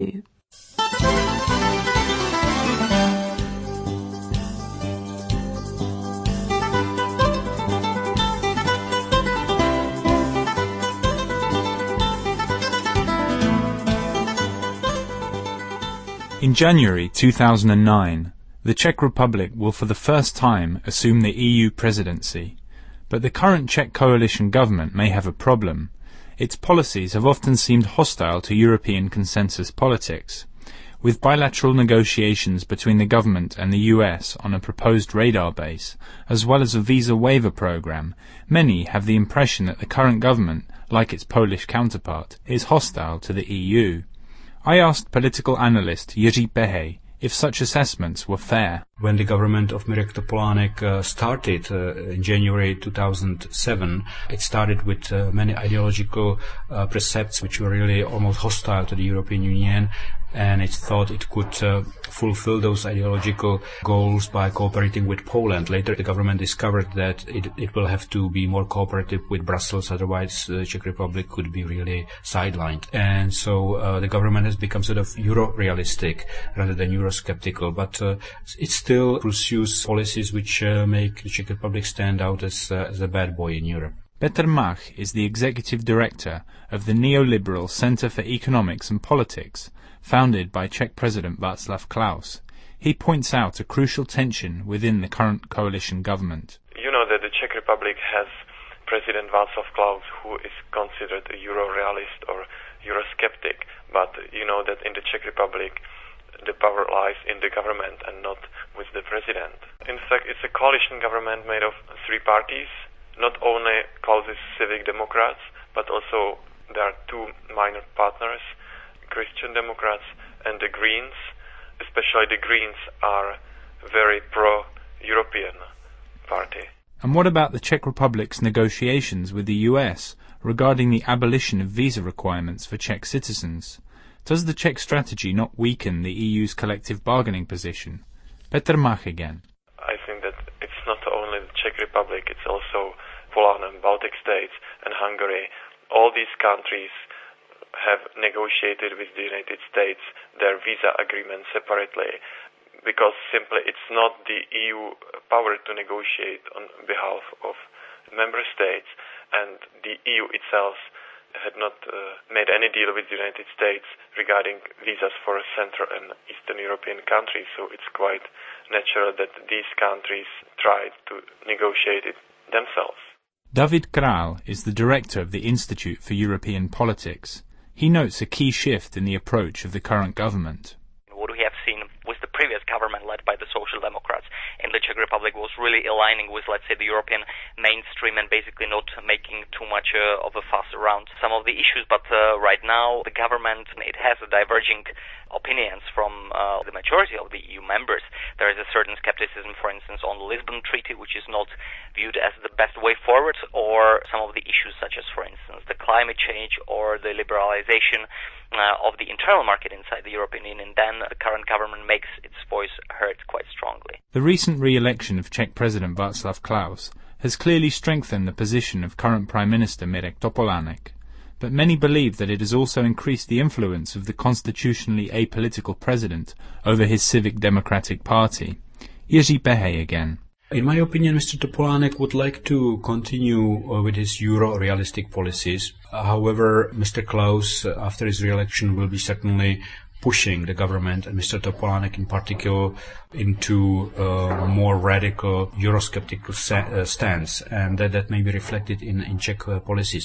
In January 2009, the Czech Republic will for the first time assume the EU presidency. But the current Czech coalition government may have a problem. Its policies have often seemed hostile to European consensus politics. With bilateral negotiations between the government and the US on a proposed radar base, as well as a visa waiver program, many have the impression that the current government, like its Polish counterpart, is hostile to the EU. I asked political analyst Jiří Pehej if such assessments were fair. When the government of Mirek Topolánek started in January 2007, it started with many ideological precepts which were really almost hostile to the European Union, and it thought it could fulfill those ideological goals by cooperating with Poland. Later the government discovered that it will have to be more cooperative with Brussels, otherwise the Czech Republic could be really sidelined. And so the government has become sort of Euro-realistic rather than Euro-skeptical, but it still pursues policies which make the Czech Republic stand out as a bad boy in Europe. Petr Mach is the executive director of the neoliberal Center for Economics and Politics, founded by Czech President Václav Klaus. He points out a crucial tension within the current coalition government. You know that the Czech Republic has President Václav Klaus, who is considered a Euro-realist or Euro-skeptic, but you know that in the Czech Republic the power lies in the government and not with the president. In fact, it's a coalition government made of three parties, not only Klaus's Civic Democrats, but also there are two minor partners, Christian Democrats and the Greens. Especially the Greens are very pro-European party. And what about the Czech Republic's negotiations with the US regarding the abolition of visa requirements for Czech citizens? Does the Czech strategy not weaken the EU's collective bargaining position? Petr Mach again. I think that it's not only the Czech Republic, it's also Poland and Baltic states and Hungary. All these countries have negotiated with the United States their visa agreement separately, because simply it's not the EU power to negotiate on behalf of member states, and the EU itself had not made any deal with the United States regarding visas for Central and Eastern European countries, so it's quite natural that these countries tried to negotiate it themselves. David Král is the director of the Institute for European Politics. He notes a key shift in the approach of the current government. What we have seen with the previous government led by the Social Democrats in the Czech Republic was really aligning with, let's say, the European mainstream and basically not making too much of a fuss around some of the issues. But right now, the government, it has a diverging opinions from the majority of the EU members. There is a certain skepticism, for instance, on the Lisbon Treaty, which is not viewed as the best way forward, or some of the issues such as, for instance, the climate change or the liberalization of the internal market inside the European Union. Then the current government makes its voice heard quite strongly. The recent re-election of Czech President Václav Klaus has clearly strengthened the position of current Prime Minister Mirek Topolánek, but many believe that it has also increased the influence of the constitutionally apolitical president over his Civic Democratic Party. Jiří Pehej again. In my opinion, Mr. Topolánek would like to continue with his Euro-realistic policies. However, Mr. Klaus, after his re-election, will be certainly pushing the government, and Mr. Topolánek in particular, into a more radical Eurosceptical stance, and that may be reflected in Czech policies.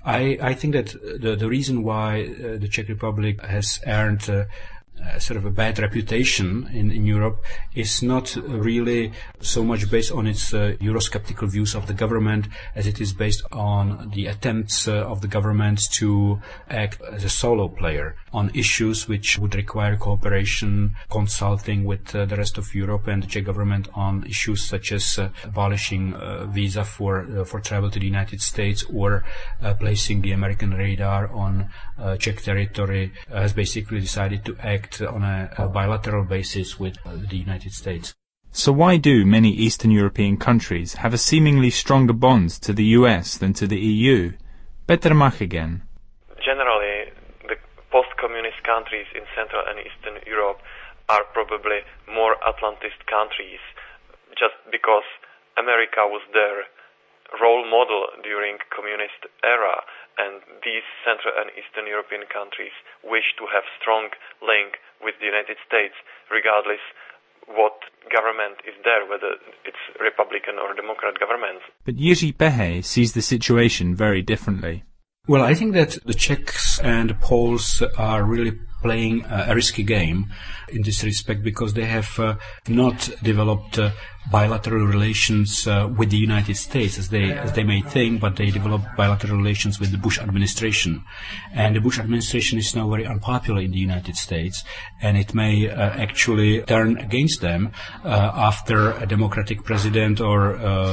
I think that the reason why the Czech Republic has earned sort of a bad reputation in Europe is not really so much based on its Eurosceptical views of the government as it is based on the attempts of the government to act as a solo player on issues which would require cooperation, consulting with the rest of Europe and the Czech government on issues such as abolishing visa for travel to the United States or placing the American radar on Czech territory, has basically decided to act on a bilateral basis with the United States. So why do many Eastern European countries have a seemingly stronger bond to the US than to the EU? Petr Mach again. Generally, the post-communist countries in Central and Eastern Europe are probably more Atlantist countries, just because America was their role model during communist era, and these Central and Eastern European countries wish to have strong link with the United States, regardless what government is there, whether it's Republican or Democrat government. But Jiří Behej sees the situation very differently. Well, I think that the Czechs and the Poles are really playing a risky game in this respect, because they have not developed bilateral relations with the United States as they may think, but they developed bilateral relations with the Bush administration. And the Bush administration is now very unpopular in the United States, and it may actually turn against them after a Democratic president or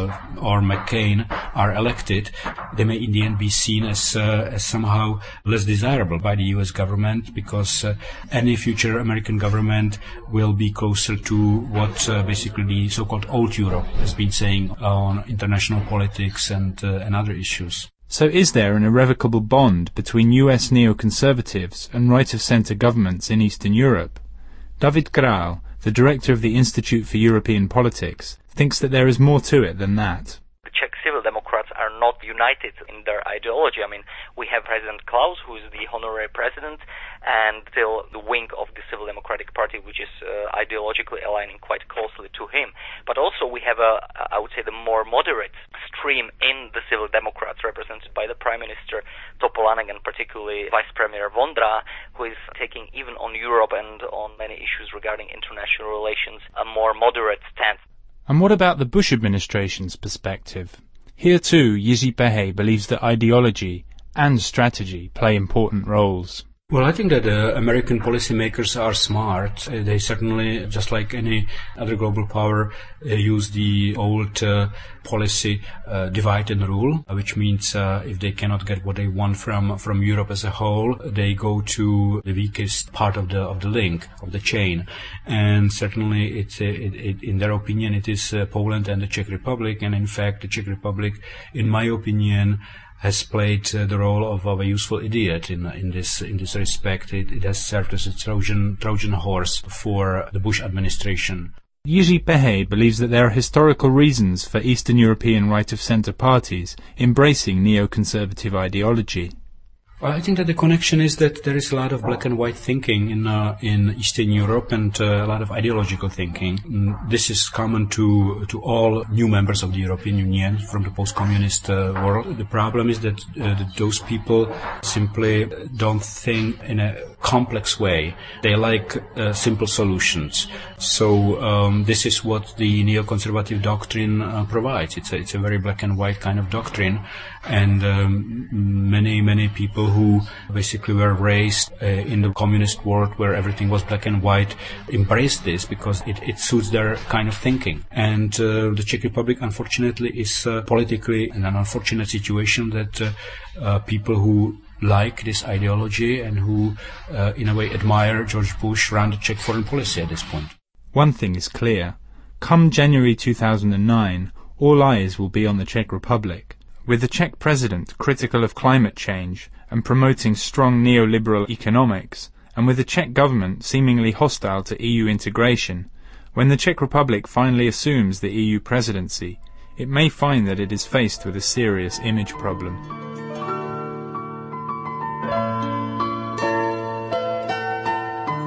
McCain are elected. They may in the end be seen as somehow less desirable by the U.S. government, because any future American government will be closer to what basically the so-called old Europe has been saying on international politics and other issues. So is there an irrevocable bond between US neoconservatives and right-of-centre governments in Eastern Europe? David Král, the director of the Institute for European Politics, thinks that there is more to it than that. The Czech Civil Democrats are not united in their ideology. I mean, we have President Klaus, who is the honorary president, and still the wing of the Civil Democratic Party, which is ideologically aligning quite closely to him. But also we have I would say, the more moderate stream in the Civil Democrats, represented by the Prime Minister Topolánek and particularly Vice Premier Vondra, who is taking even on Europe and on many issues regarding international relations a more moderate stance. And what about the Bush administration's perspective? Here too, Jiří Behej believes that ideology and strategy play important roles. Well, I think that American policymakers are smart. They certainly, just like any other global power, use the old policy divide and rule, which means if they cannot get what they want from Europe as a whole, they go to the weakest part of the link, of the chain. And certainly, in their opinion, it is Poland and the Czech Republic. And in fact, the Czech Republic, in my opinion, has played the role of a useful idiot in this respect. It has served as a Trojan horse for the Bush administration. Jiří Behej believes that there are historical reasons for Eastern European right-of-centre parties embracing neoconservative ideology. Well, I think that the connection is that there is a lot of black and white thinking in Eastern Europe, and a lot of ideological thinking. This is common to all new members of the European Union from the post-communist world. The problem is that those people simply don't think in a complex way. They like simple solutions. So this is what the neoconservative doctrine provides. It's a very black and white kind of doctrine, and many people who basically were raised in the communist world where everything was black and white embraced this because it suits their kind of thinking. And the Czech Republic, unfortunately, is politically in an unfortunate situation that people who like this ideology and who, in a way, admire George Bush run the Czech foreign policy at this point. One thing is clear. Come January 2009, all eyes will be on the Czech Republic. With the Czech president critical of climate change and promoting strong neoliberal economics, and with the Czech government seemingly hostile to EU integration, when the Czech Republic finally assumes the EU presidency, it may find that it is faced with a serious image problem.